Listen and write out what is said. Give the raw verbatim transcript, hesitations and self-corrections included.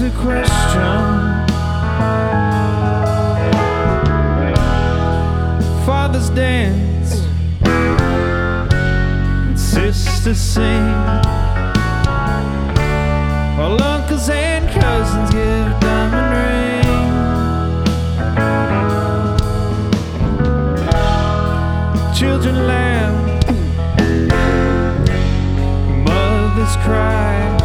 a question. Fathers dance and sisters sing, while uncles and cousins give diamond rings. Children laugh, mothers cry.